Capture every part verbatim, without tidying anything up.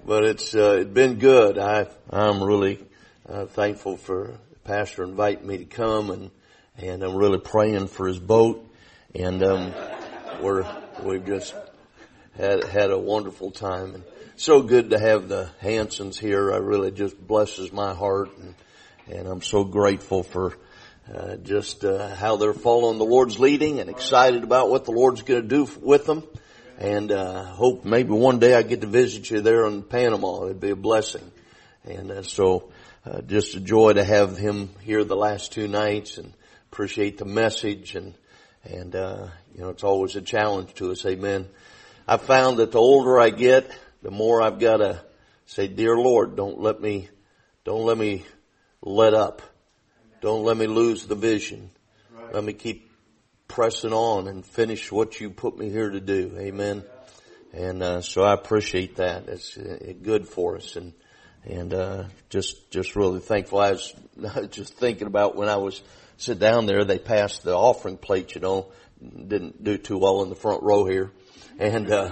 but it's uh, it's been good. I I'm really uh, thankful for the pastor inviting me to come, and and I'm really praying for his boat, and um, we're we've just had had a wonderful time, and so good to have the Hansons here. I really just blesses my heart, and and I'm so grateful for uh, just uh, how they're following the Lord's leading, and excited about what the Lord's going to do with them. And uh hope maybe one day I get to visit you there in Panama. It'd be a blessing. And uh, so uh, just a joy to have him here the last two nights, and appreciate the message. And and uh you know, it's always a challenge to us. Amen. I've found that the older I get, the more I've got to say, dear Lord, don't let me, don't let me let up. Don't let me lose the vision. Let me keep pressing on and finish what you put me here to do. Amen. And uh so I appreciate that. It's uh, good for us, and and uh just just really thankful. I was, I was just thinking about when I was sit down there, they passed the offering plate, you know, didn't do too well in the front row here, and uh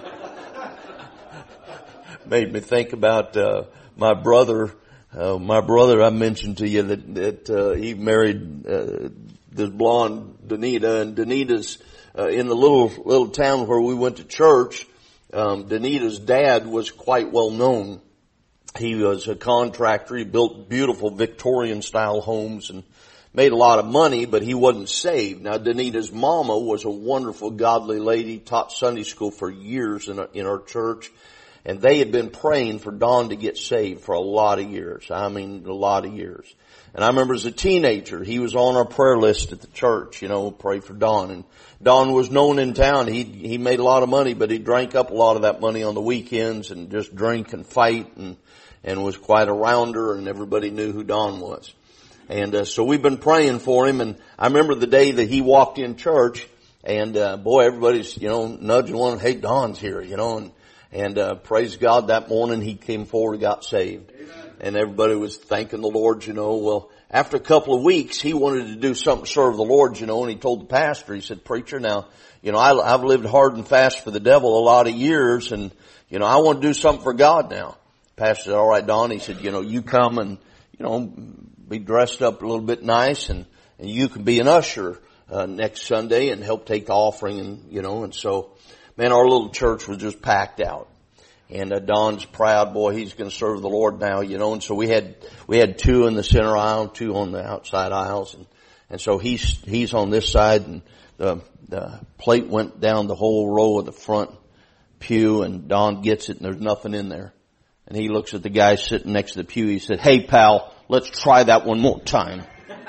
made me think about uh my brother. Uh, my brother, I mentioned to you that that uh, he married uh, this blonde Danita, and Danita's uh, in the little little town where we went to church. Um, Danita's dad was quite well known. He was a contractor. He built beautiful Victorian style homes and made a lot of money, but he wasn't saved. Now, Danita's mama was a wonderful, godly lady, taught Sunday school for years in our, in our church. And they had been praying for Don to get saved for a lot of years. I mean, a lot of years. And I remember as a teenager, he was on our prayer list at the church, you know, pray for Don. And Don was known in town. He, he made a lot of money, but he drank up a lot of that money on the weekends and just drink and fight, and, and was quite a rounder, and everybody knew who Don was. And, uh, so we've been praying for him. And I remember the day that he walked in church, and, uh, boy, everybody's, you know, nudging one, hey, Don's here, you know, and, And, uh, praise God, that morning he came forward and got saved. Amen. And everybody was thanking the Lord, you know. Well, after a couple of weeks, he wanted to do something to serve the Lord, you know, and he told the pastor, he said, preacher, now, you know, I, I've lived hard and fast for the devil a lot of years, and, you know, I want to do something for God now. The pastor said, all right, Don, he said, you know, you come and, you know, be dressed up a little bit nice, and, and you can be an usher, uh, next Sunday and help take the offering, and, you know, and so, man, our little church was just packed out. And uh, Don's proud, boy, he's going to serve the Lord now, you know. And so we had we had two in the center aisle, two on the outside aisles, and and so he's he's on this side, and the the plate went down the whole row of the front pew, and Don gets it, and there's nothing in there. And he looks at the guy sitting next to the pew. He said, "Hey, pal, let's try that one more time."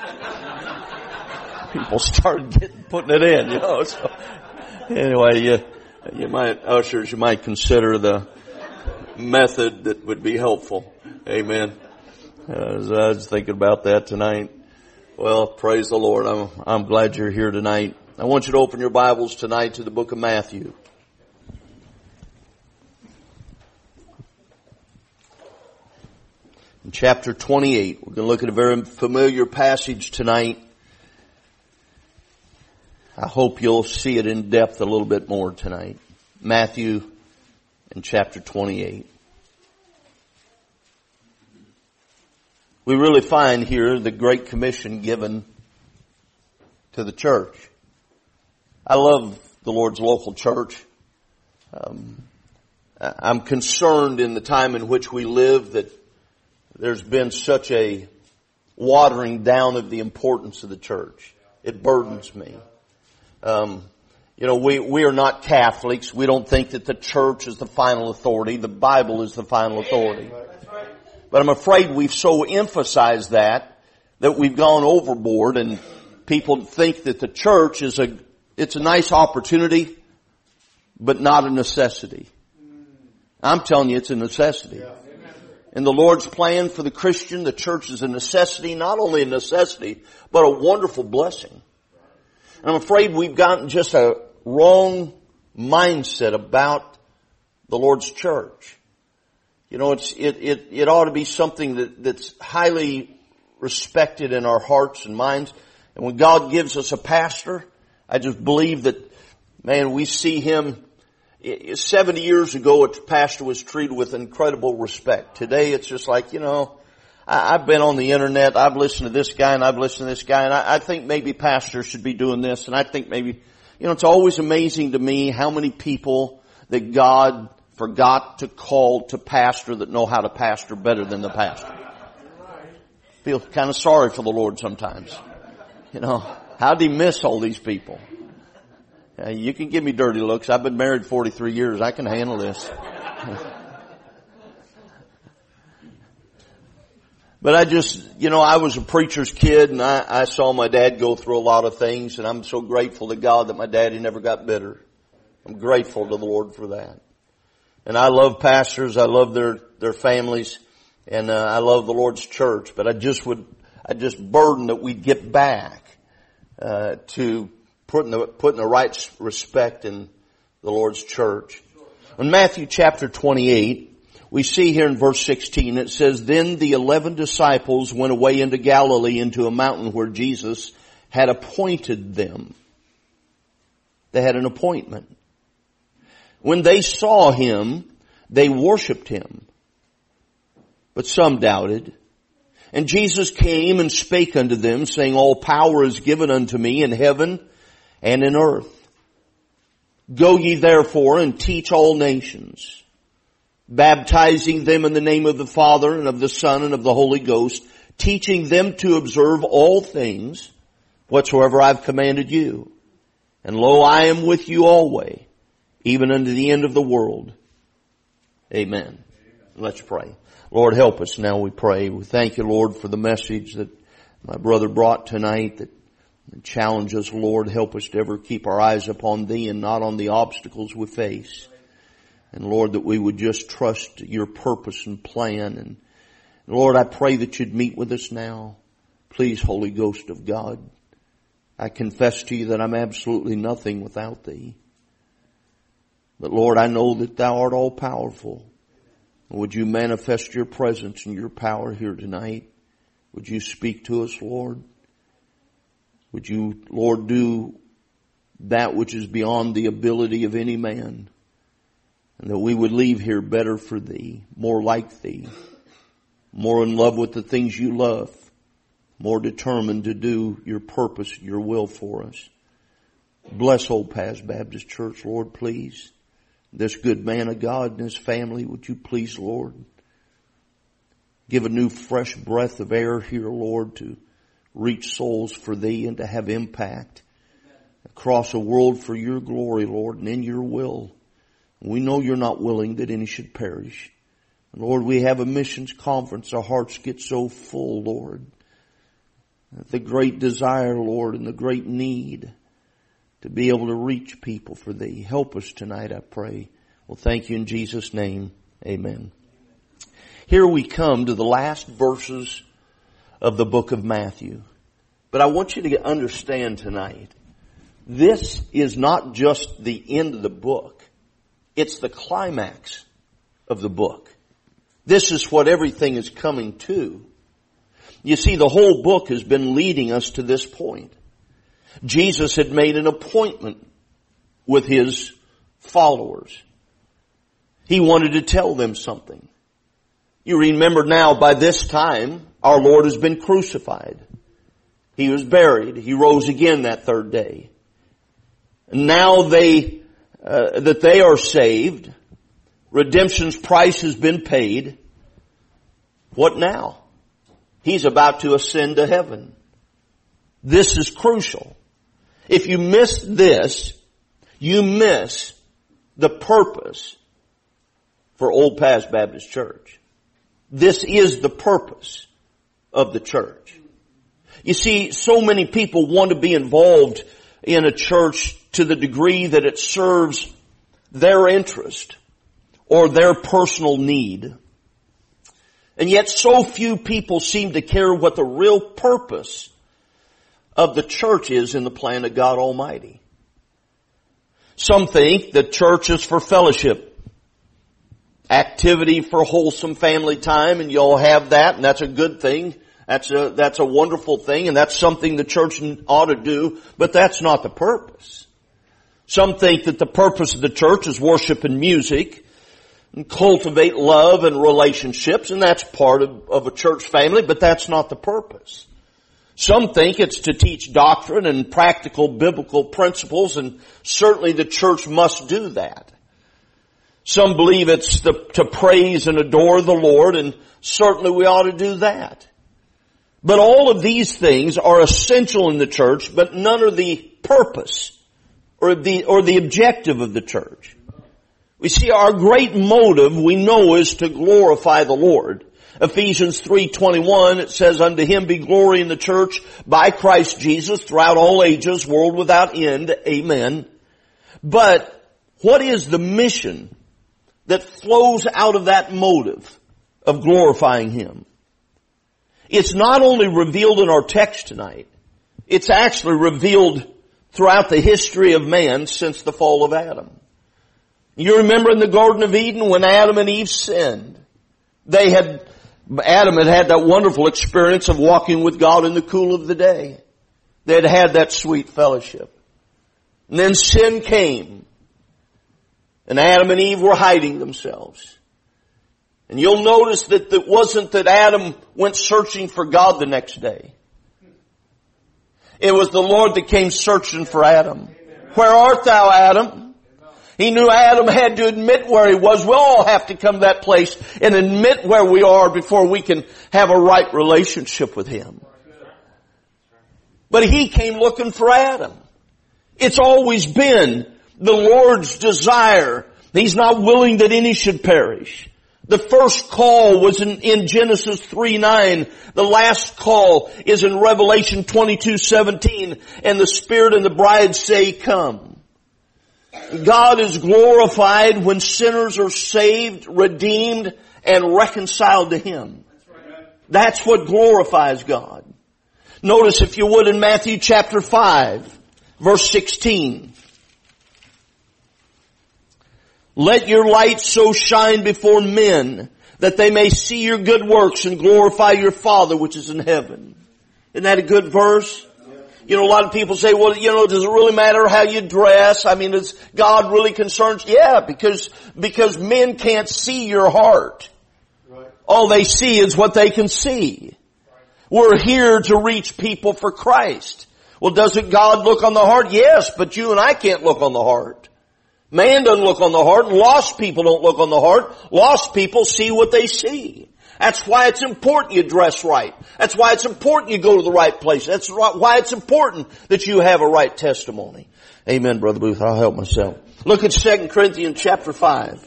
People started getting putting it in, you know. So anyway, you. You might, ushers, you might consider the method that would be helpful. Amen. Uh, as I was thinking about that tonight. Well, praise the Lord. I'm, I'm glad you're here tonight. I want you to open your Bibles tonight to the book of Matthew. In chapter twenty-eight, we're going to look at a very familiar passage tonight. I hope you'll see it in depth a little bit more tonight. Matthew in chapter twenty-eight. We really find here the Great Commission given to the church. I love the Lord's local church. Um, I'm concerned in the time in which we live that there's been such a watering down of the importance of the church. It burdens me. Um, you know, we, we are not Catholics. We don't think that the church is the final authority. The Bible is the final authority. But I'm afraid we've so emphasized that, that we've gone overboard, and people think that the church is a, it's a nice opportunity, but not a necessity. I'm telling you, it's a necessity. In the Lord's plan for the Christian, the church is a necessity, not only a necessity, but a wonderful blessing. And I'm afraid we've gotten just a wrong mindset about the Lord's church. You know, it's, it, it, it ought to be something that, that's highly respected in our hearts and minds. And when God gives us a pastor, I just believe that, man, we see him seventy years ago, a pastor was treated with incredible respect. Today, it's just like, you know, I, I've been on the internet, I've listened to this guy, and I've listened to this guy, and I, I think maybe pastors should be doing this, and I think maybe, you know, it's always amazing to me how many people that God forgot to call to pastor that know how to pastor better than the pastor. Feel kind of sorry for the Lord sometimes. You know, how did he miss all these people? Uh, you can give me dirty looks. I've been married forty-three years. I can handle this. But I just, you know, I was a preacher's kid, and I, I saw my dad go through a lot of things, and I'm so grateful to God that my daddy never got bitter. I'm grateful to the Lord for that. And I love pastors. I love their, their families, and uh, I love the Lord's church. But I just would, I just burden that we'd get back uh, to putting the, putting the right respect in the Lord's church. In Matthew chapter twenty-eight, we see here in verse sixteen, it says, "Then the eleven disciples went away into Galilee, into a mountain where Jesus had appointed them." They had an appointment. "When they saw him, they worshiped him, but some doubted. And Jesus came and spake unto them, saying, All power is given unto me in heaven and in earth. Go ye therefore and teach all nations, baptizing them in the name of the Father and of the Son and of the Holy Ghost, teaching them to observe all things whatsoever I've commanded you. And lo, I am with you always, even unto the end of the world." Amen. Amen. Let's pray. Lord, help us now, we pray. We thank you, Lord, for the message that my brother brought tonight that challenges us, Lord. Help us to ever keep our eyes upon Thee and not on the obstacles we face. And Lord, that we would just trust your purpose and plan. And Lord, I pray that you'd meet with us now. Please, Holy Ghost of God, I confess to you that I'm absolutely nothing without Thee. But Lord, I know that Thou art all powerful. Would you manifest your presence and your power here tonight? Would you speak to us, Lord? Would you, Lord, do that which is beyond the ability of any man? And that we would leave here better for Thee, more like Thee, more in love with the things you love, more determined to do your purpose, your will for us. Bless Old Paths Baptist Church, Lord, please. This good man of God and his family, would you please, Lord, give a new fresh breath of air here, Lord, to reach souls for Thee and to have impact across a world for your glory, Lord, and in your will. We know you're not willing that any should perish. And Lord, we have a missions conference. Our hearts get so full, Lord. The great desire, Lord, and the great need to be able to reach people for Thee. Help us tonight, I pray. Well, thank you in Jesus' name. Amen. Here we come to the last verses of the book of Matthew. But I want you to understand tonight, this is not just the end of the book. It's the climax of the book. This is what everything is coming to. You see, the whole book has been leading us to this point. Jesus had made an appointment with His followers. He wanted to tell them something. You remember now, by this time, our Lord has been crucified. He was buried. He rose again that third day. And now they, uh, that they are saved, redemption's price has been paid. What now? He's about to ascend to heaven. This is crucial. If you miss this, you miss the purpose for Old Paths Baptist Church. This is the purpose of the church. You see, so many people want to be involved in a church to the degree that it serves their interest or their personal need. And yet so few people seem to care what the real purpose of the church is in the plan of God Almighty. Some think that church is for fellowship, activity for wholesome family time, and you'll have that, and that's a good thing. That's a, that's a wonderful thing, and that's something the church ought to do, but that's not the purpose. Some think that the purpose of the church is worship and music and cultivate love and relationships, and that's part of, of a church family, but that's not the purpose. Some think it's to teach doctrine and practical biblical principles, and certainly the church must do that. Some believe it's the, to praise and adore the Lord, and certainly we ought to do that. But all of these things are essential in the church, but none are the purpose or the, or the objective of the church. We see our great motive, we know, is to glorify the Lord. Ephesians three twenty-one, it says, "Unto him be glory in the church by Christ Jesus throughout all ages, world without end. Amen." But what is the mission that flows out of that motive of glorifying him? It's not only revealed in our text tonight, it's actually revealed throughout the history of man since the fall of Adam. You remember in the Garden of Eden when Adam and Eve sinned, they had, Adam had had that wonderful experience of walking with God in the cool of the day. They had had that sweet fellowship. And then sin came, and Adam and Eve were hiding themselves. And you'll notice that it wasn't that Adam went searching for God the next day. It was the Lord that came searching for Adam. "Where art thou, Adam?" He knew Adam had to admit where he was. We all have to come to that place and admit where we are before we can have a right relationship with him. But he came looking for Adam. It's always been the Lord's desire. He's not willing that any should perish. The first call was in, in Genesis three nine. The last call is in Revelation twenty-two seventeen. "And the Spirit and the bride say, Come." God is glorified when sinners are saved, redeemed, and reconciled to him. That's what glorifies God. Notice, if you would, in Matthew chapter five, verse sixteen. "Let your light so shine before men that they may see your good works and glorify your Father which is in heaven." Isn't that a good verse? You know, a lot of people say, well, you know, does it really matter how you dress? I mean, is God really concerned? Yeah, because, because men can't see your heart. Right. All they see is what they can see. Right. We're here to reach people for Christ. Well, doesn't God look on the heart? Yes, but you and I can't look on the heart. Man doesn't look on the heart. Lost people don't look on the heart. Lost people see what they see. That's why it's important you dress right. That's why it's important you go to the right place. That's why it's important that you have a right testimony. Amen, Brother Booth. I'll help myself. Look at Second Corinthians chapter five.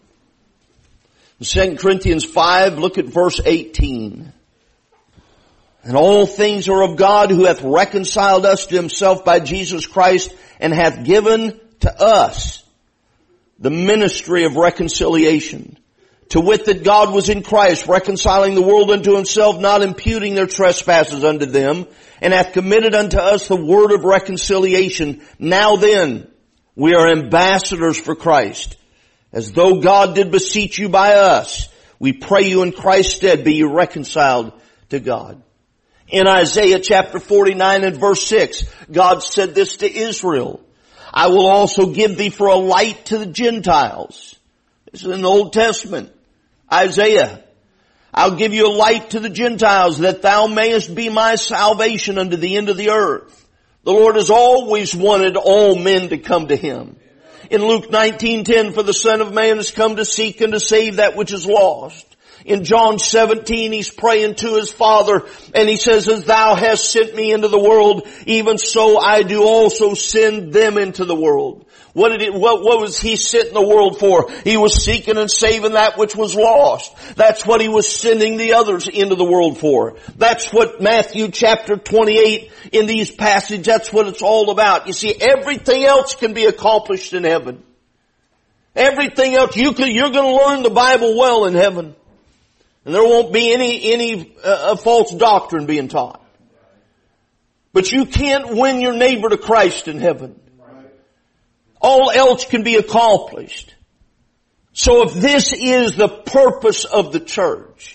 In Second Corinthians five, look at verse eighteen. "And all things are of God, who hath reconciled us to himself by Jesus Christ, and hath given to us the ministry of reconciliation. To wit, that God was in Christ, reconciling the world unto himself, not imputing their trespasses unto them, and hath committed unto us the word of reconciliation. Now then, we are ambassadors for Christ. As though God did beseech you by us, we pray you in Christ's stead, be you reconciled to God." In Isaiah chapter forty-nine and verse six, God said this to Israel: "I will also give thee for a light to the Gentiles." This is in the Old Testament. Isaiah. "I'll give you a light to the Gentiles, that thou mayest be my salvation unto the end of the earth." The Lord has always wanted all men to come to him. In Luke nineteen ten, "For the Son of Man has come to seek and to save that which is lost." In John seventeen, he's praying to his Father, and he says, "As thou hast sent me into the world, even so I do also send them into the world." What did it, what, what was he sent in the world for? He was seeking and saving that which was lost. That's what he was sending the others into the world for. That's what Matthew chapter twenty-eight in these passages, that's what it's all about. You see, everything else can be accomplished in heaven. Everything else, you can, you're going to learn the Bible well in heaven. And there won't be any, any uh, false doctrine being taught. But you can't win your neighbor to Christ in heaven. All else can be accomplished. So if this is the purpose of the church,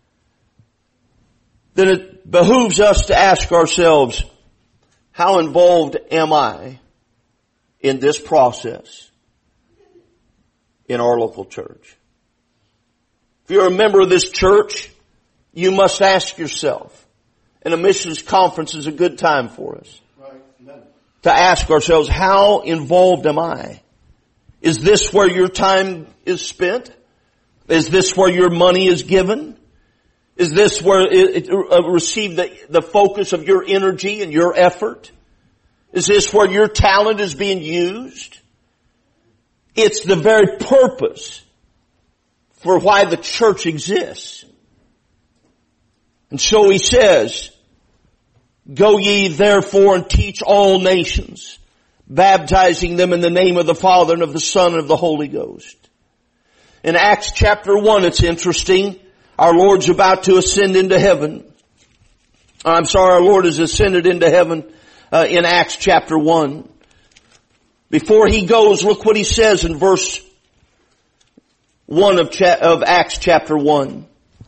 then it behooves us to ask ourselves, how involved am I in this process in our local church. If you're a member of this church, you must ask yourself, and a missions conference is a good time for us, right. to ask ourselves, how involved am I? Is this where your time is spent? Is this where your money is given? Is this where it, it uh, receive the, the focus of your energy and your effort? Is this where your talent is being used? It's the very purpose for why the church exists. And so he says, go ye therefore and teach all nations, baptizing them in the name of the Father and of the Son and of the Holy Ghost. In Acts chapter one, it's interesting. Our Lord's about to ascend into heaven. I'm sorry, our Lord has ascended into heaven uh, in Acts chapter one. Before he goes, look what he says in verse one of, cha- of Acts chapter one.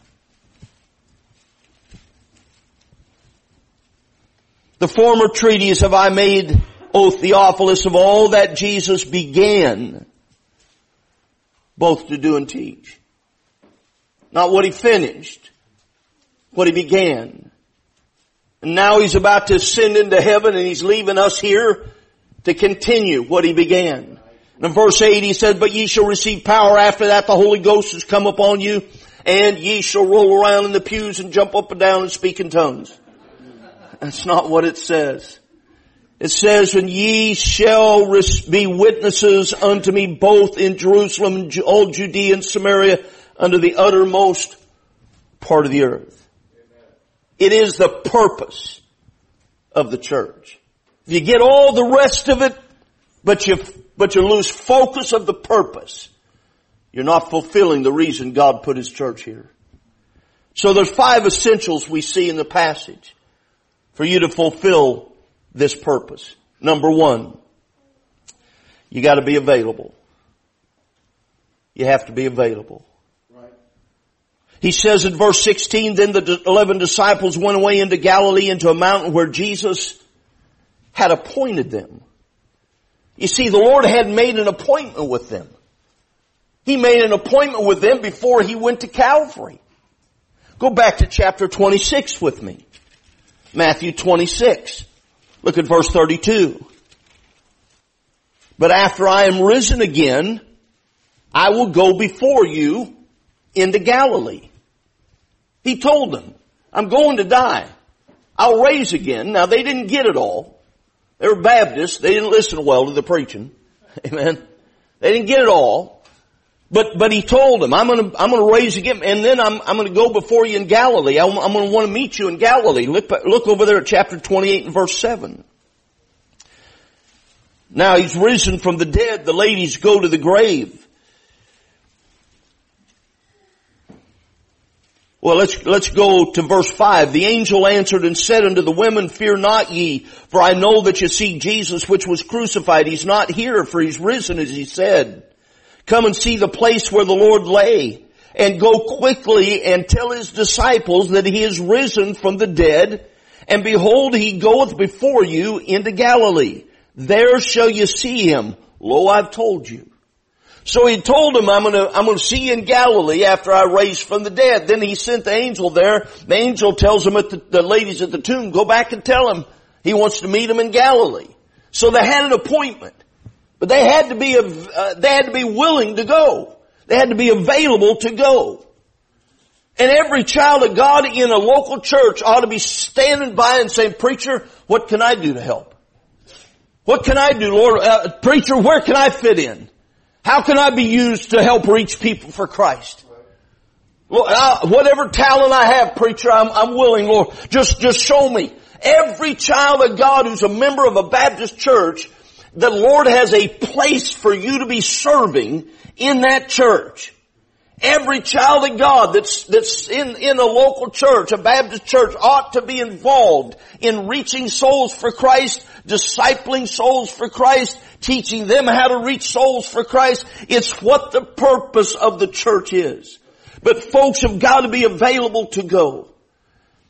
The former treatise have I made, O Theophilus, of all that Jesus began both to do and teach. Not what he finished, what he began. And now he's about to ascend into heaven and he's leaving us here to continue what he began. And in verse eight he said, but ye shall receive power after that the Holy Ghost has come upon you, and ye shall roll around in the pews and jump up and down and speak in tongues. That's not what it says. It says, and ye shall be witnesses unto me both in Jerusalem and all Judea and Samaria unto the uttermost part of the earth. It is the purpose of the church. If you get all the rest of it, but you, but you lose focus of the purpose, you're not fulfilling the reason God put His church here. So there's five essentials we see in the passage for you to fulfill this purpose. Number one, you got to be available. You have to be available. Right. He says in verse sixteen, then the eleven disciples went away into Galilee, into a mountain where Jesus had appointed them. You see, the Lord had made an appointment with them. He made an appointment with them before He went to Calvary. Go back to chapter twenty-six with me. Matthew twenty-six. Look at verse thirty-two. But after I am risen again, I will go before you into Galilee. He told them, I'm going to die. I'll raise again. Now they didn't get it all. They were Baptists. They didn't listen well to the preaching. Amen. They didn't get it all. But, but he told them, I'm gonna, I'm gonna raise again, and then I'm, I'm gonna go before you in Galilee. I'm, I'm gonna want to meet you in Galilee. Look, look over there at chapter twenty-eight and verse seven. Now He's risen from the dead. The ladies go to the grave. Well, let's, let's go to verse five. The angel answered and said unto the women, fear not ye, for I know that you see Jesus which was crucified. He's not here, for He's risen, as He said. Come and see the place where the Lord lay, and go quickly and tell His disciples that He is risen from the dead, and behold, He goeth before you into Galilee. There shall you see Him. Lo, I've told you. So He told them, I'm gonna, I'm gonna see you in Galilee after I raise from the dead. Then He sent the angel there. The angel tells them at the, the ladies at the tomb, go back and tell Him He wants to meet them in Galilee. So they had an appointment. But they had to be, uh, they had to be willing to go. They had to be available to go. And every child of God in a local church ought to be standing by and saying, preacher, what can I do to help? What can I do, Lord? Uh, preacher, where can I fit in? How can I be used to help reach people for Christ? Lord, uh, whatever talent I have, preacher, I'm, I'm willing, Lord. Just, just show me. Every child of God who's a member of a Baptist church, the Lord has a place for you to be serving in that church. Every child of God that's, that's in, in a local church, a Baptist church, ought to be involved in reaching souls for Christ, discipling souls for Christ, teaching them how to reach souls for Christ. It's what the purpose of the church is. But folks have got to be available to go.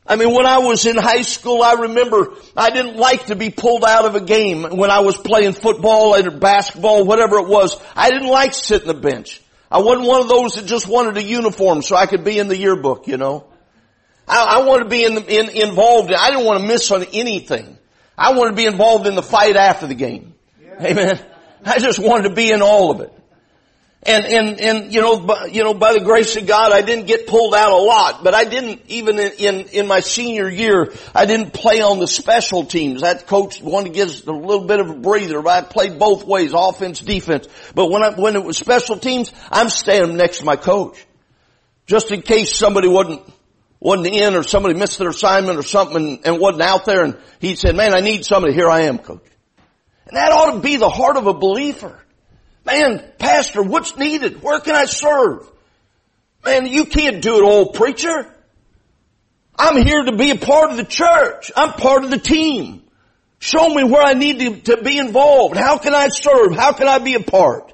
I mean, when I was in high school, I remember I didn't like to be pulled out of a game when I was playing football or basketball, whatever it was. I didn't like sitting the bench. I wasn't one of those that just wanted a uniform so I could be in the yearbook, you know. I, I wanted to be in, the, in involved. I didn't want to miss on anything. I wanted to be involved in the fight after the game. Yeah. Amen. I just wanted to be in all of it. And, and, and, you know, by, you know, by the grace of God, I didn't get pulled out a lot, but I didn't, even in, in, in my senior year, I didn't play on the special teams. That coach wanted to give us a little bit of a breather, but I played both ways, offense, defense. But when I, when it was special teams, I'm standing next to my coach. Just in case somebody wasn't, wasn't in or somebody missed their assignment or something and, and wasn't out there, and he said, man, I need somebody. Here I am, coach. And that ought to be the heart of a believer. Man, pastor, what's needed? Where can I serve? Man, you can't do it all, preacher. I'm here to be a part of the church. I'm part of the team. Show me where I need to, to be involved. How can I serve? How can I be a part?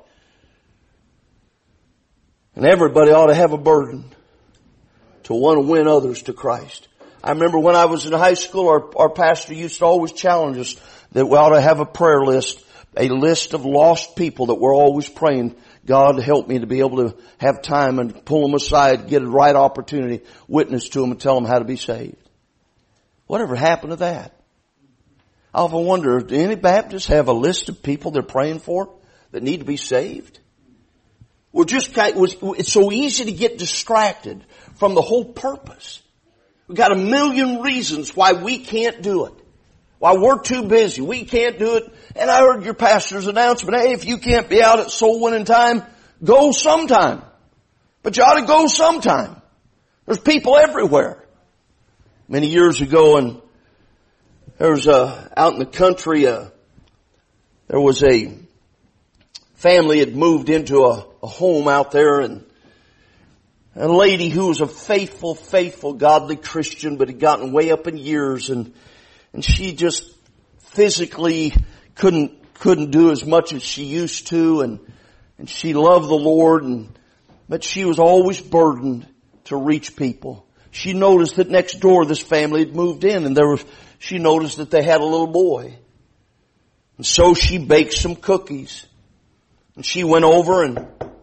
And everybody ought to have a burden to want to win others to Christ. I remember when I was in high school, our, our pastor used to always challenge us that we ought to have a prayer list. A list of lost people that we're always praying, God help me to be able to have time and pull them aside, get a right opportunity, witness to them and tell them how to be saved. Whatever happened to that? I often wonder, do any Baptists have a list of people they're praying for that need to be saved? We're just, it's so easy to get distracted from the whole purpose. We've got a million reasons why we can't do it. Why we're too busy. We can't do it. And I heard your pastor's announcement, hey, if you can't be out at soul winning time, go sometime. But you ought to go sometime. There's people everywhere. Many years ago, and there was a, out in the country, uh, there was a family had moved into a, a home out there, and a lady who was a faithful, faithful, godly Christian, but had gotten way up in years, and And she just physically couldn't, couldn't do as much as she used to, and, and she loved the Lord, and, but she was always burdened to reach people. She noticed that next door this family had moved in, and there was, she noticed that they had a little boy. And so she baked some cookies. And she went over, and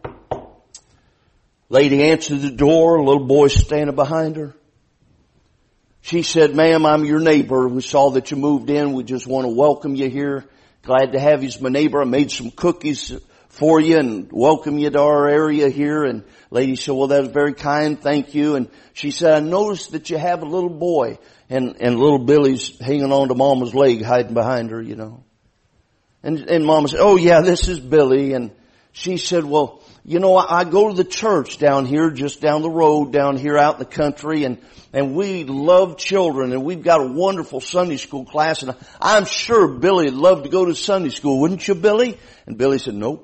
lady answered the door, a little boy standing behind her. She said, ma'am, I'm your neighbor. We saw that you moved in. We just want to welcome you here. Glad to have you as my neighbor. I made some cookies for you and welcome you to our area here. And lady said, well, that was very kind. Thank you. And she said, I noticed that you have a little boy. And, and little Billy's hanging on to mama's leg, hiding behind her, you know. And, and mama said, oh yeah, this is Billy. And she said, well, you know, I, I go to the church down here, just down the road, down here out in the country, and And we love children, and we've got a wonderful Sunday school class, and I'm sure Billy would love to go to Sunday school, wouldn't you, Billy? And Billy said, nope.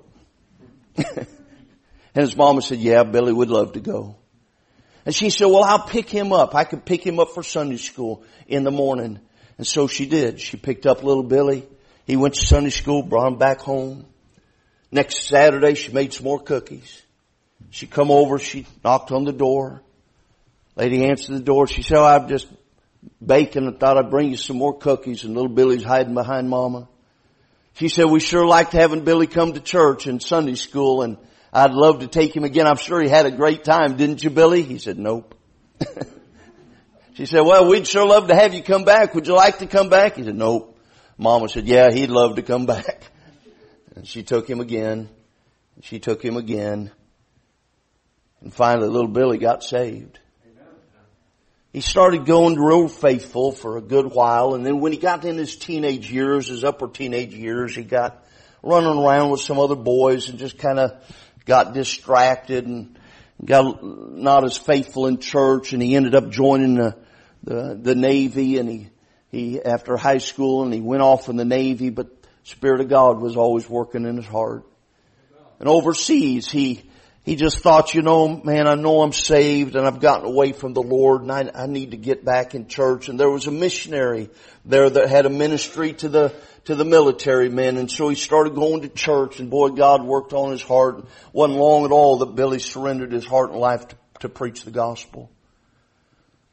And his mama said, yeah, Billy would love to go. And she said, well, I'll pick him up. I could pick him up for Sunday school in the morning. And so she did. She picked up little Billy. He went to Sunday school, brought him back home. Next Saturday, she made some more cookies. She come over, she knocked on the door. Lady answered the door. She said, oh, I'm just baking. I thought I'd bring you some more cookies. And little Billy's hiding behind mama. She said, we sure liked having Billy come to church and Sunday school, and I'd love to take him again. I'm sure he had a great time. Didn't you, Billy? He said, nope. She said, well, we'd sure love to have you come back. Would you like to come back? He said, nope. Mama said, yeah, he'd love to come back. And she took him again. She took him again. And finally, little Billy got saved. He started going real faithful for a good while, and then when he got in his teenage years, his upper teenage years, he got running around with some other boys and just kind of got distracted and got not as faithful in church, and he ended up joining the, the, the Navy, and he, he, after high school, and he went off in the Navy, but the Spirit of God was always working in his heart. And overseas, he, He just thought, you know, man, I know I'm saved and I've gotten away from the Lord, and I, I need to get back in church. And there was a missionary there that had a ministry to the, to the military men. And so he started going to church, and boy, God worked on his heart. It wasn't long at all that Billy surrendered his heart and life to, to preach the gospel.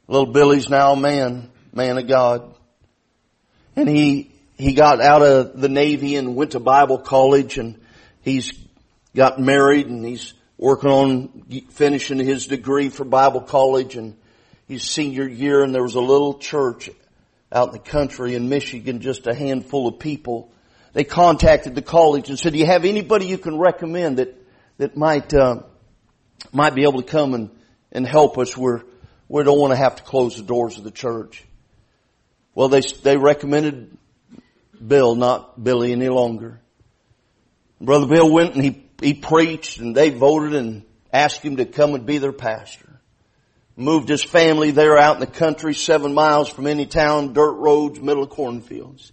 Little Billy's now a man, man of God. And he, he got out of the Navy and went to Bible college, and he's got married, and he's working on finishing his degree for Bible college, and he's senior year, and there was a little church out in the country in Michigan, just a handful of people. They contacted the college and said, do you have anybody you can recommend that, that might, uh, might be able to come and, and help us? We're, we don't want to have to close the doors of the church. Well, they, they recommended Bill, not Billy any longer. Brother Bill went and he, he preached, and they voted and asked him to come and be their pastor. Moved his family there out in the country, seven miles from any town, dirt roads, middle of cornfields.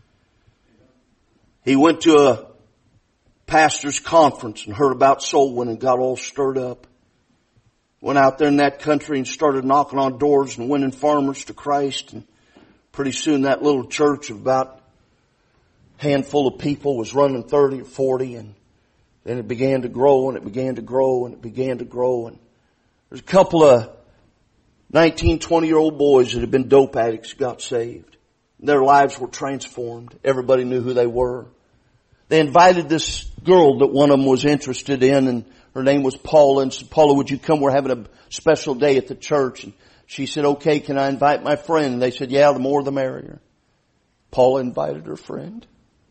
He went to a pastor's conference and heard about soul winning, got all stirred up. Went out there in that country and started knocking on doors and winning farmers to Christ. And pretty soon that little church of about a handful of people was running thirty or forty, and then it began to grow and it began to grow and it began to grow. And there's a couple of nineteen, twenty year old boys that had been dope addicts got saved. Their lives were transformed. Everybody knew who they were. They invited this girl that one of them was interested in, and her name was Paula, and said, Paula, would you come? We're having a special day at the church. And she said, okay, can I invite my friend? And they said, yeah, the more the merrier. Paula invited her friend.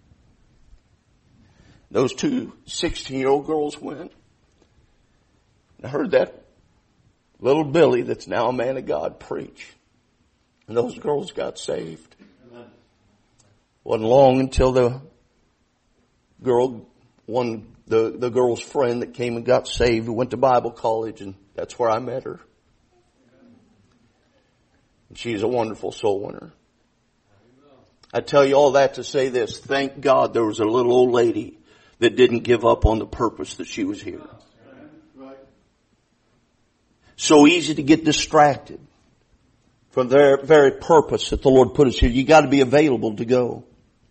Those two sixteen year old girls went. I heard that little Billy, that's now a man of God, preach. And those girls got saved. Amen. Wasn't long until the girl, one, the, the girl's friend that came and got saved, who went to Bible college, and that's where I met her. And she's a wonderful soul winner. I tell you all that to say this. Thank God there was a little old lady that didn't give up on the purpose that she was here. So easy to get distracted from the very purpose that the Lord put us here. You got to be available to go.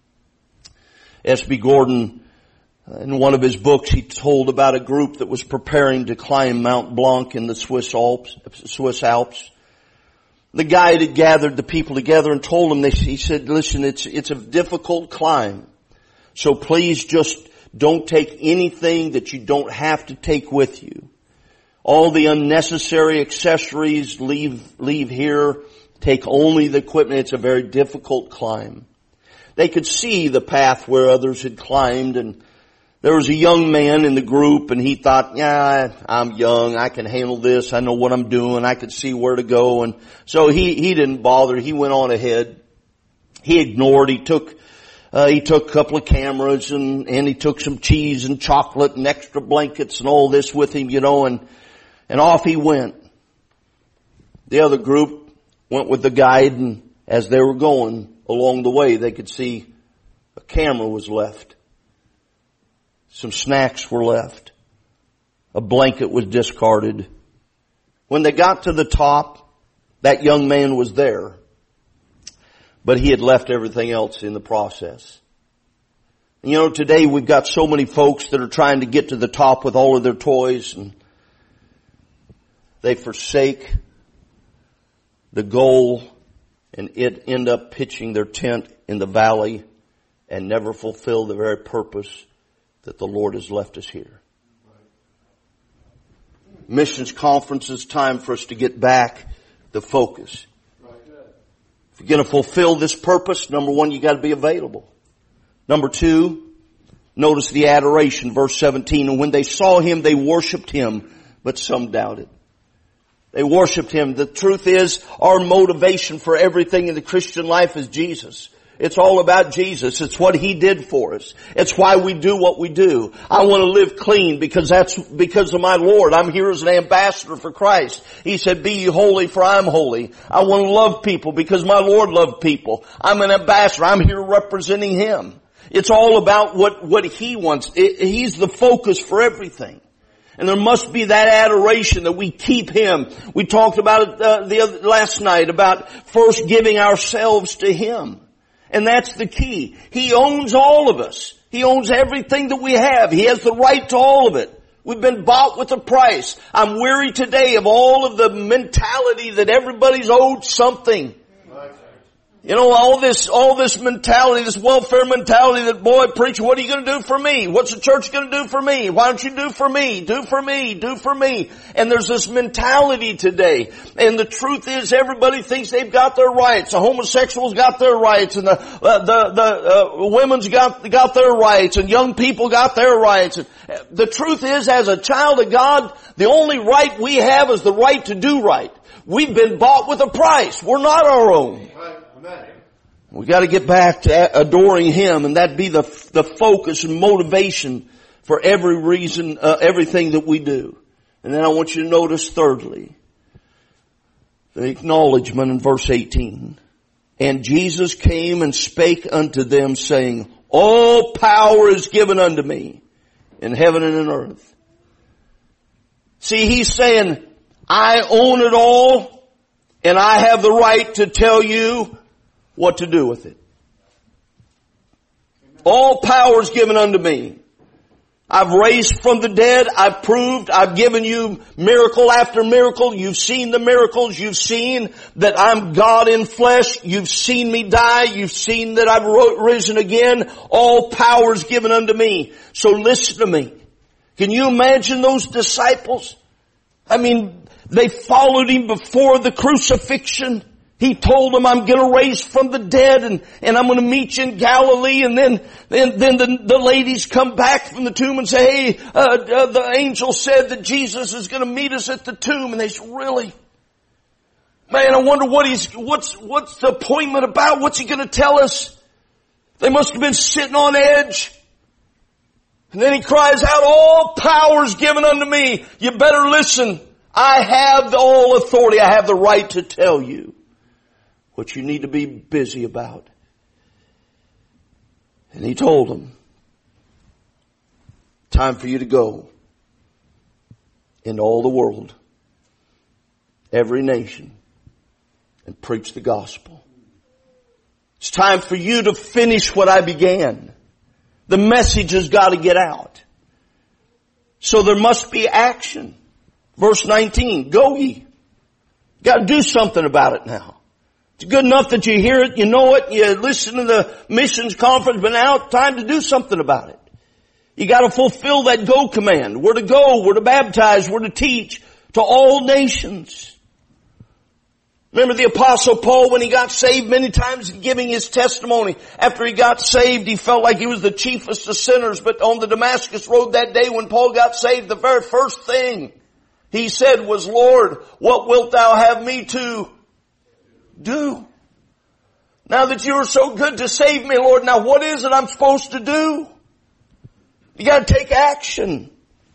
S B Gordon, in one of his books, he told about a group that was preparing to climb Mount Blanc in the Swiss Alps. Swiss Alps. The guide had gathered the people together and told them, he said, listen, it's, it's a difficult climb. So please just don't take anything that you don't have to take with you. All the unnecessary accessories leave, leave here. Take only the equipment. It's a very difficult climb. They could see the path where others had climbed, and there was a young man in the group, and he thought, yeah, I'm young. I can handle this. I know what I'm doing. I could see where to go. And so he, he didn't bother. He went on ahead. He ignored. He took, uh, he took a couple of cameras, and, and he took some cheese and chocolate and extra blankets and all this with him, you know, and, and off he went. The other group went with the guide, and as they were going along the way, they could see a camera was left. Some snacks were left. A blanket was discarded. When they got to the top, that young man was there, but he had left everything else in the process. And you know, today we've got so many folks that are trying to get to the top with all of their toys, and they forsake the goal, and it end up pitching their tent in the valley and never fulfill the very purpose that the Lord has left us here. Missions conferences, time for us to get back the focus. If you're going to fulfill this purpose, number one, you got to be available. Number two, notice the adoration, verse seventeen. And when they saw him, they worshiped him, but some doubted. They worshiped him. The truth is, our motivation for everything in the Christian life is Jesus. It's all about Jesus. It's what he did for us. It's why we do what we do. I want to live clean because that's because of my Lord. I'm here as an ambassador for Christ. He said, be ye holy for I'm holy. I want to love people because my Lord loved people. I'm an ambassador. I'm here representing him. It's all about what, what he wants. It, he's the focus for everything. And there must be that adoration that we keep him. We talked about it uh, the other, last night about first giving ourselves to him. And that's the key. He owns all of us. He owns everything that we have. He has the right to all of it. We've been bought with a price. I'm weary today of all of the mentality that everybody's owed something. You know, all this, all this mentality, this welfare mentality that, boy, preacher, what are you going to do for me? What's the church going to do for me? Why don't you do for me? Do for me. Do for me. And there's this mentality today. And the truth is everybody thinks they've got their rights. The homosexuals got their rights, and the, uh, the, the, uh, women's got, got their rights, and young people got their rights. And the truth is, as a child of God, the only right we have is the right to do right. We've been bought with a price. We're not our own. We got to get back to adoring Him, and that be the the focus and motivation for every reason, uh, everything that we do. And then I want you to notice, thirdly, the acknowledgement in verse eighteen. And Jesus came and spake unto them, saying, all power is given unto me in heaven and in earth. See, He's saying, I own it all, and I have the right to tell you what to do with it. All power is given unto me. I've raised from the dead. I've proved. I've given you miracle after miracle. You've seen the miracles. You've seen that I'm God in flesh. You've seen me die. You've seen that I've risen again. All power is given unto me. So listen to me. Can you imagine those disciples? I mean, they followed Him before the crucifixion. He told them, I'm going to raise from the dead, and, and I'm going to meet you in Galilee. And then, then, then the, the ladies come back from the tomb and say, hey, uh, uh, the angel said that Jesus is going to meet us at the tomb. And they say, really? Man, I wonder what he's, what's, what's the appointment about? What's He going to tell us? They must have been sitting on edge. And then He cries out, all power is given unto me. You better listen. I have all authority. I have the right to tell you what you need to be busy about. And He told them, time for you to go into all the world, every nation, and preach the gospel. It's time for you to finish what I began. The message has got to get out. So there must be action. Verse nineteen, go ye. Got to do something about it now. It's good enough that you hear it, you know it, you listen to the missions conference, but now it's time to do something about it. You got to fulfill that go command. We're to go, we're to baptize, we're to teach to all nations. Remember the Apostle Paul, when he got saved, many times giving his testimony. After he got saved, he felt like he was the chiefest of sinners. But on the Damascus road that day when Paul got saved, the very first thing he said was, Lord, what wilt thou have me to do? Now that you are so good to save me, Lord, now what is it I'm supposed to do? You got to take action.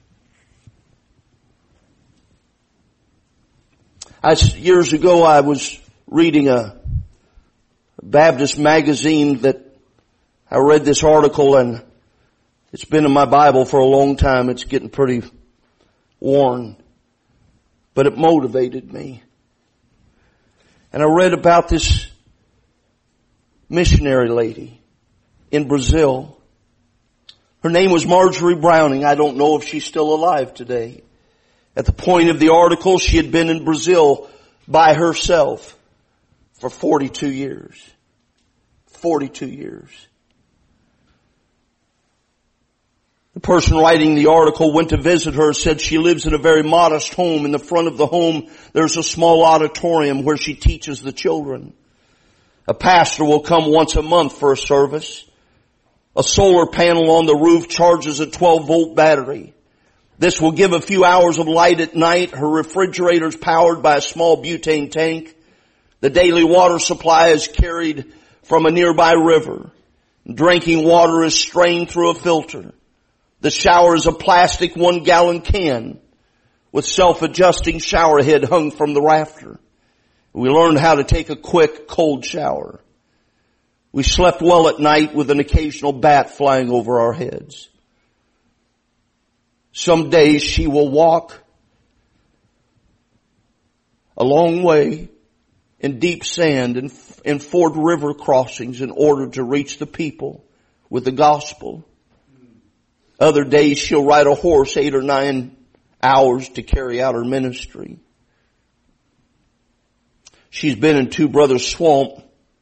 I, years ago, I was reading a Baptist magazine that I read this article, and it's been in my Bible for a long time. It's getting pretty worn, but it motivated me. And I read about this missionary lady in Brazil. Her name was Marjorie Browning. I don't know if she's still alive today. At the point of the article, she had been in Brazil by herself for forty-two years. forty-two years. The person writing the article went to visit her, said she lives in a very modest home. In the front of the home, there's a small auditorium where she teaches the children. A pastor will come once a month for a service. A solar panel on the roof charges a twelve volt battery. This will give a few hours of light at night. Her refrigerator is powered by a small butane tank. The daily water supply is carried from a nearby river. Drinking water is strained through a filter. The shower is a plastic one gallon can with self-adjusting shower head hung from the rafter. We learned how to take a quick cold shower. We slept well at night with an occasional bat flying over our heads. Some days she will walk a long way in deep sand and, and ford river crossings in order to reach the people with the gospel. Other days she'll ride a horse eight or nine hours to carry out her ministry. She's been in Two Brothers Swamp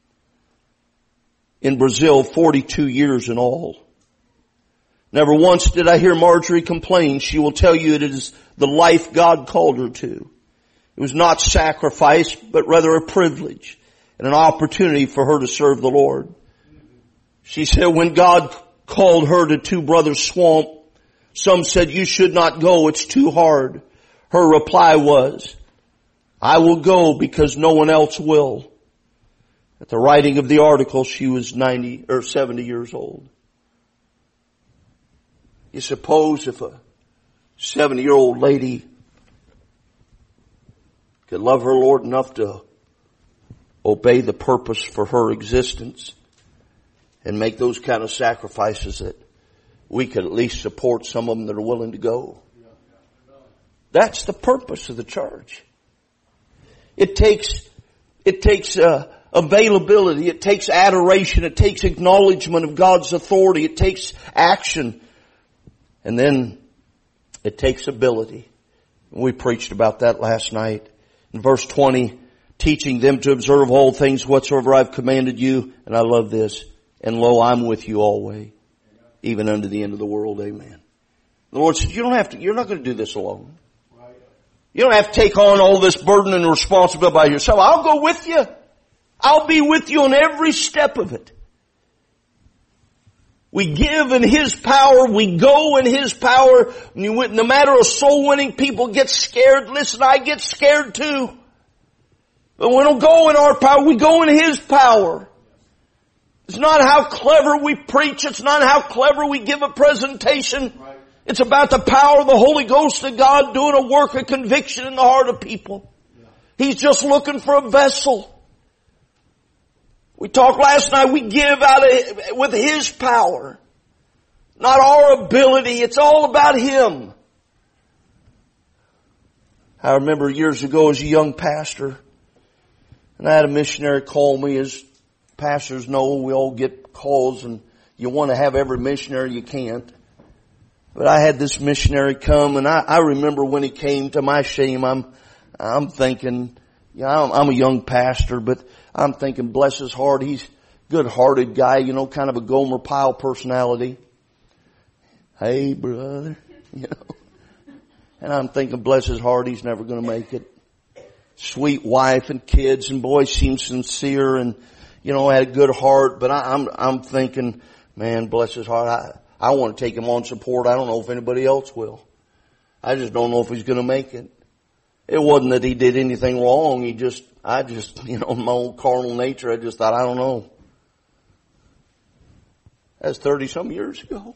in Brazil forty-two years in all. Never once did I hear Marjorie complain. She will tell you it is the life God called her to. It was not sacrifice, but rather a privilege and an opportunity for her to serve the Lord. She said when God called her to Two Brothers Swamp, some said, you should not go, it's too hard. Her reply was, I will go because no one else will. At the writing of the article, she was ninety or seventy years old. You suppose if a seventy-year-old lady could love her Lord enough to obey the purpose for her existence and make those kind of sacrifices, that we could at least support some of them that are willing to go. That's the purpose of the church. It takes, it takes uh, availability. It takes adoration. It takes acknowledgement of God's authority. It takes action. And then it takes ability. We preached about that last night. In verse twenty, teaching them to observe all things whatsoever I've commanded you. And I love this. And lo, I'm with you always, even unto the end of the world. Amen. The Lord said, you don't have to, you're not going to do this alone. You don't have to take on all this burden and responsibility by yourself. I'll go with you. I'll be with you on every step of it. We give in His power. We go in His power. No matter of soul winning, people get scared. Listen, I get scared too. But we don't go in our power. We go in His power. It's not how clever we preach. It's not how clever we give a presentation. Right. It's about the power of the Holy Ghost of God doing a work of conviction in the heart of people. Yeah. He's just looking for a vessel. We talked last night, we give out of, with His power. Not our ability. It's all about Him. I remember years ago as a young pastor, and I had a missionary call me. As pastors know, we all get calls and you want to have every missionary, you can't. But I had this missionary come, and I, I remember when he came, to my shame, I'm, I'm thinking, yeah, I'm, I'm a young pastor, but I'm thinking, bless his heart, he's a good-hearted guy, you know, kind of a Gomer Pyle personality. Hey, brother, you know. And I'm thinking, bless his heart, he's never going to make it. Sweet wife and kids, and boy, seems sincere, and you know, had a good heart. But I, I'm, I'm thinking, man, bless his heart, I, I want to take him on support. I don't know if anybody else will. I just don't know if he's going to make it. It wasn't that he did anything wrong. He just, I just, you know, my old carnal nature, I just thought, I don't know. That's thirty some years ago.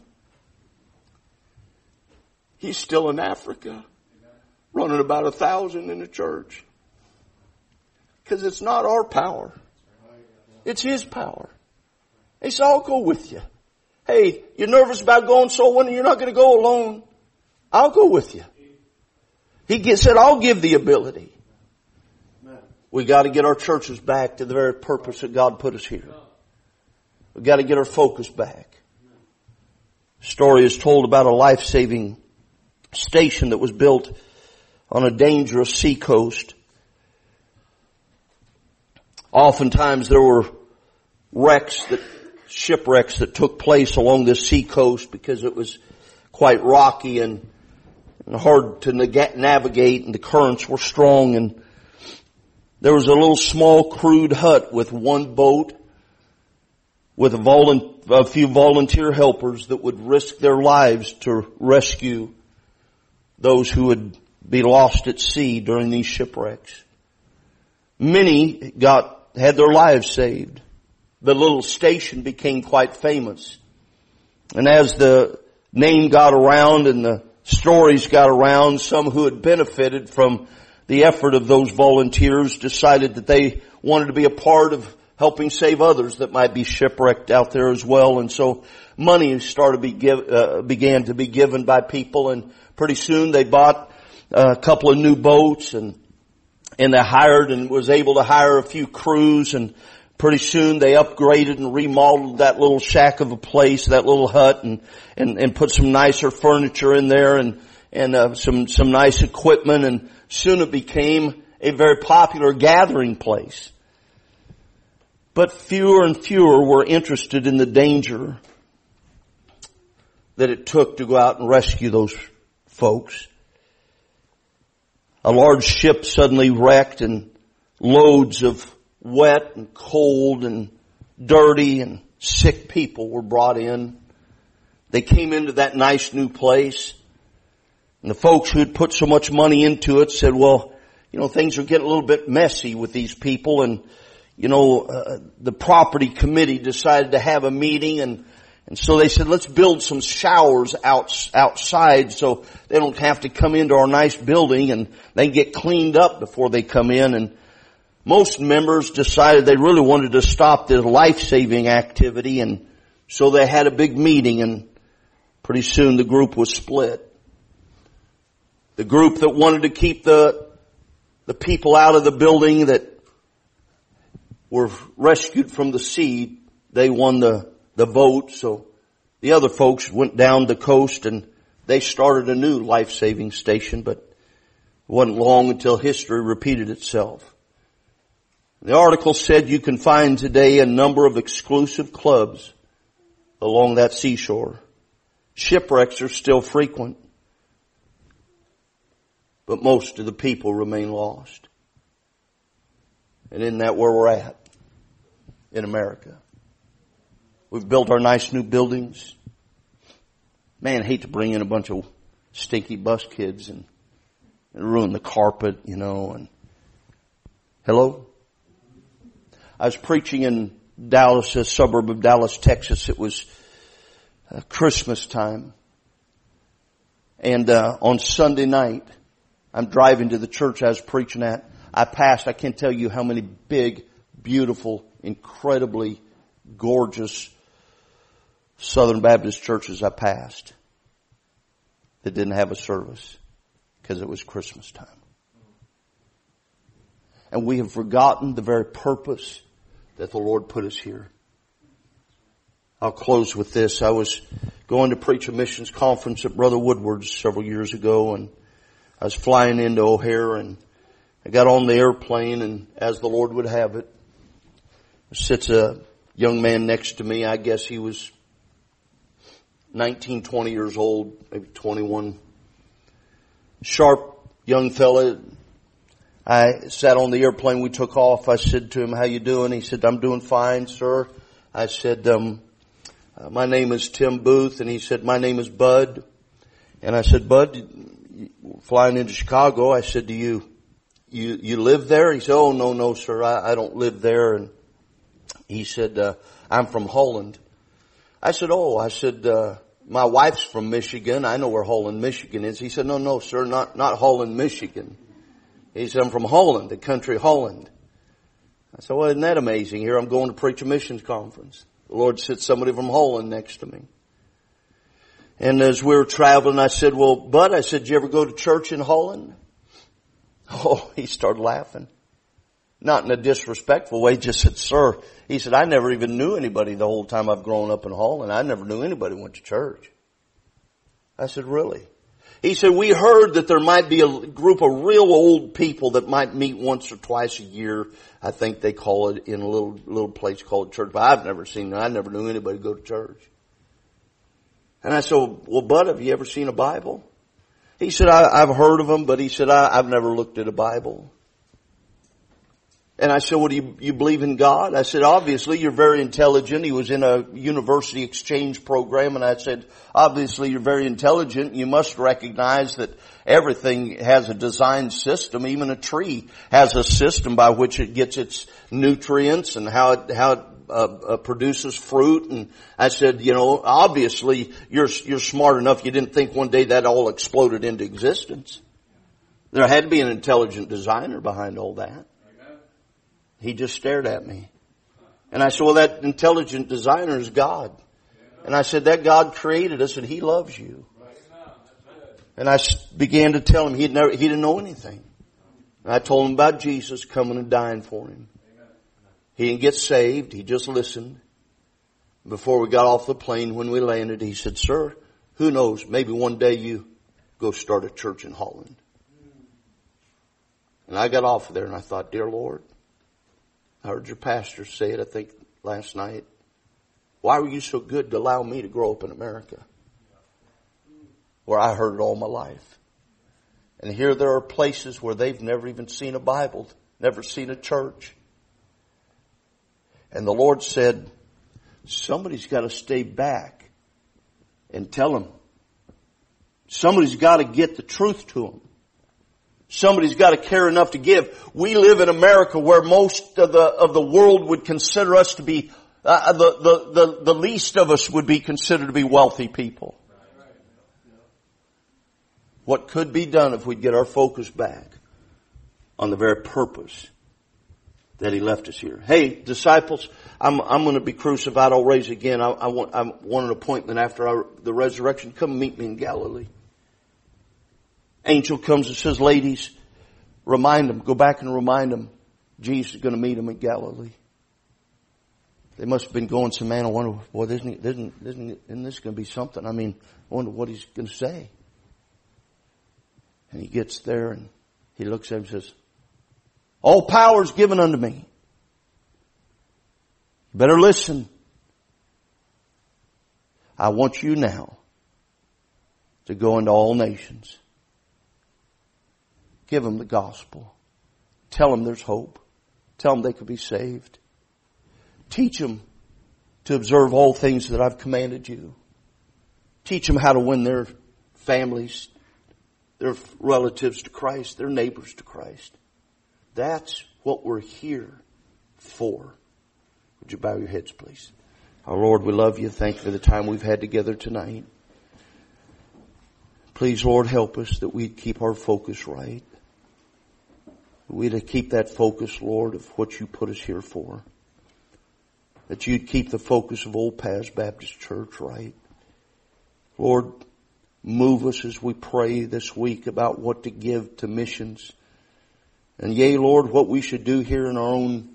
He's still in Africa, running about a thousand in the church. Because it's not our power. It's His power. He said, I'll go with you. Hey, you're nervous about going soul winning? You're not going to go alone. I'll go with you. He said, I'll give the ability. We got to get our churches back to the very purpose that God put us here. We got to get our focus back. Story is told about a life-saving station that was built on a dangerous sea coast. Oftentimes there were wrecks that shipwrecks that took place along this sea coast because it was quite rocky and, and hard to navigate, and the currents were strong, and there was a little small crude hut with one boat with a, volu- a few volunteer helpers that would risk their lives to rescue those who would be lost at sea during these shipwrecks. Many got had their lives saved. The little station became quite famous. And as the name got around and the stories got around, some who had benefited from the effort of those volunteers decided that they wanted to be a part of helping save others that might be shipwrecked out there as well. And so money started to be give, uh, began to be given by people, and pretty soon they bought a couple of new boats, and and they hired and was able to hire a few crews, and Pretty soon they upgraded and remodeled that little shack of a place, that little hut, and, and, and put some nicer furniture in there and, and, uh, some, some nice equipment, and soon it became a very popular gathering place. But fewer and fewer were interested in the danger that it took to go out and rescue those folks. A large ship suddenly wrecked, and loads of wet and cold and dirty and sick people were brought in. They came into that nice new place, and the folks who had put so much money into it said, well, you know, things are getting a little bit messy with these people, and you know, uh, the property committee decided to have a meeting, and And so they said, let's build some showers out, outside so they don't have to come into our nice building, and they get cleaned up before they come in. And most members decided they really wanted to stop this life-saving activity, and so they had a big meeting, and pretty soon the group was split. The group that wanted to keep the, the people out of the building that were rescued from the sea, they won the the vote. So the other folks went down the coast and they started a new life-saving station, but it wasn't long until history repeated itself. The article said you can find today a number of exclusive clubs along that seashore. Shipwrecks are still frequent, but most of the people remain lost. And isn't that where we're at in America? We've built our nice new buildings. Man, I hate to bring in a bunch of stinky bus kids and, and ruin the carpet, you know. And hello? I was preaching in Dallas, a suburb of Dallas, Texas. It was uh, Christmas time. And uh, on Sunday night, I'm driving to the church I was preaching at. I passed, I can't tell you how many big, beautiful, incredibly gorgeous Southern Baptist churches I passed that didn't have a service because it was Christmas time. And we have forgotten the very purpose that the Lord put us here. I'll close with this. I was going to preach a missions conference at Brother Woodward's several years ago, and I was flying into O'Hare, and I got on the airplane, and as the Lord would have it, sits a young man next to me. I guess he was nineteen, twenty years old, maybe twenty-one. Sharp young fella. I sat on the airplane. We took off. I said to him, how you doing? He said, I'm doing fine, sir. I said, um, uh, my name is Tim Booth. And he said, my name is Bud. And I said, Bud, flying into Chicago. I said, do you, you, you live there? He said, oh, no, no, sir. I, I don't live there. And he said, uh, I'm from Holland. I said, oh, I said, uh, my wife's from Michigan. I know where Holland, Michigan is. He said, no, no, sir, not, not Holland, Michigan. He said, I'm from Holland, the country Holland. I said, well, isn't that amazing? Here I'm going to preach a missions conference. The Lord sent somebody from Holland next to me. And as we were traveling, I said, well, Bud, I said, did you ever go to church in Holland? Oh, he started laughing. Not in a disrespectful way, just said, sir. He said, I never even knew anybody the whole time I've grown up in Holland. I never knew anybody who went to church. I said, really? He said, we heard that there might be a group of real old people that might meet once or twice a year. I think they call it in a little, little place called church, but I've never seen it. I never knew anybody go to church. And I said, well, Bud, have you ever seen a Bible? He said, I, I've heard of them, but he said, I, I've never looked at a Bible. And I said, well, do you, you believe in God? I said, obviously, you're very intelligent. He was in a university exchange program. And I said, obviously, you're very intelligent. You must recognize that everything has a design system. Even a tree has a system by which it gets its nutrients and how it, how it uh, uh, produces fruit. And I said, you know, obviously, you're, you're smart enough. You didn't think one day that all exploded into existence. There had to be an intelligent designer behind all that. He just stared at me. And I said, well, that intelligent designer is God. And I said, that God created us and He loves you. And I began to tell him he'd never, he didn't know anything. And I told him about Jesus coming and dying for him. He didn't get saved. He just listened. Before we got off the plane, when we landed, he said, "Sir, who knows, maybe one day you go start a church in Holland." And I got off there and I thought, "Dear Lord, I heard your pastor say it, I think, last night. Why were you so good to allow me to grow up in America, where I heard it all my life? And here there are places where they've never even seen a Bible, never seen a church." And the Lord said, somebody's got to stay back and tell them. Somebody's got to get the truth to them. Somebody's got to care enough to give. We live in America where most of the of the world would consider us to be, uh, the, the, the, the least of us would be considered to be wealthy people. What could be done if we'd get our focus back on the very purpose that He left us here. Hey, disciples, I'm I'm going to be crucified. I'll raise again. I, I want I want an appointment after our, the resurrection. Come meet me in Galilee. Angel comes and says, "Ladies, remind them. Go back and remind them. Jesus is going to meet them in Galilee." They must have been going, "Some man, I wonder, boy, isn't isn't isn't isn't this going to be something? I mean, I wonder what he's going to say." And he gets there and he looks at him and says, "All power is given unto me. You better listen. I want you now to go into all nations. Give them the gospel. Tell them there's hope. Tell them they could be saved. Teach them to observe all things that I've commanded you. Teach them how to win their families, their relatives to Christ, their neighbors to Christ." That's what we're here for. Would you bow your heads, please? Our Lord, we love you. Thank you for the time we've had together tonight. Please, Lord, help us that we'd keep our focus right. We'd keep that focus, Lord, of what you put us here for. That you'd keep the focus of Old Paths Baptist Church right. Lord, move us as we pray this week about what to give to missions. And yea, Lord, what we should do here in our own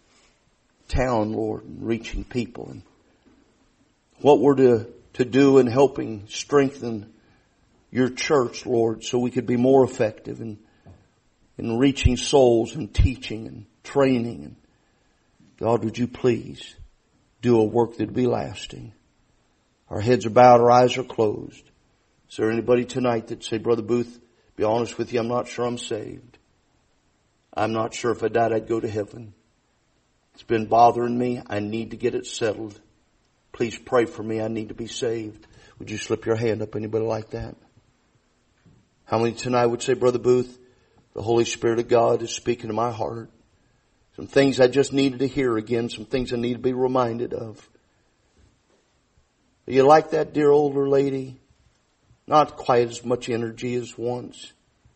town, Lord, reaching people. And what we're to, to do in helping strengthen your church, Lord, so we could be more effective in, in reaching souls and teaching and training. And God, would you please do a work that would be lasting? Our heads are bowed, our eyes are closed. Is there anybody tonight that say, "Brother Booth, be honest with you, I'm not sure I'm saved. I'm not sure if I died I'd go to heaven. It's been bothering me. I need to get it settled. Please pray for me. I need to be saved." Would you slip your hand up? Anybody like that? How many tonight would say, "Brother Booth, the Holy Spirit of God is speaking to my heart. Some things I just needed to hear again. Some things I need to be reminded of." Are you like that, dear older lady? Not quite as much energy as once.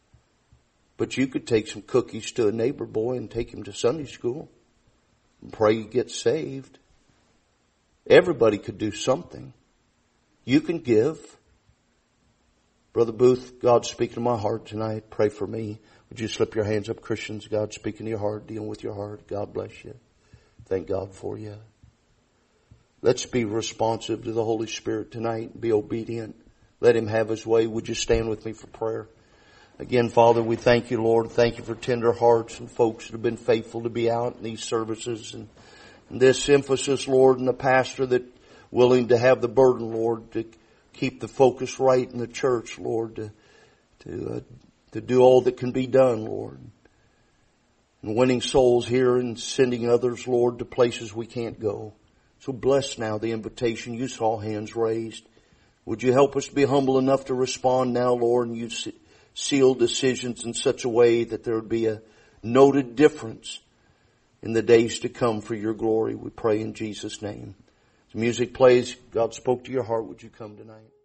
But you could take some cookies to a neighbor boy and take him to Sunday school and pray he gets saved. Everybody could do something. You can give. Brother Booth, God's speaking to my heart tonight. Pray for me. Would you slip your hands up, Christians? God's speaking to your heart, dealing with your heart. God bless you. Thank God for you. Let's be responsive to the Holy Spirit tonight. Be obedient. Let Him have His way. Would you stand with me for prayer? Again, Father, we thank you, Lord. Thank you for tender hearts and folks that have been faithful to be out in these services. And, and this emphasis, Lord, and the pastor that willing to have the burden, Lord, to keep the focus right in the church, Lord, to to, uh, to do all that can be done, Lord. And winning souls here and sending others, Lord, to places we can't go. So bless now the invitation. You saw hands raised. Would you help us to be humble enough to respond now, Lord, and you seal decisions in such a way that there would be a noted difference in the days to come for your glory. We pray in Jesus' name. As music plays, God spoke to your heart. Would you come tonight?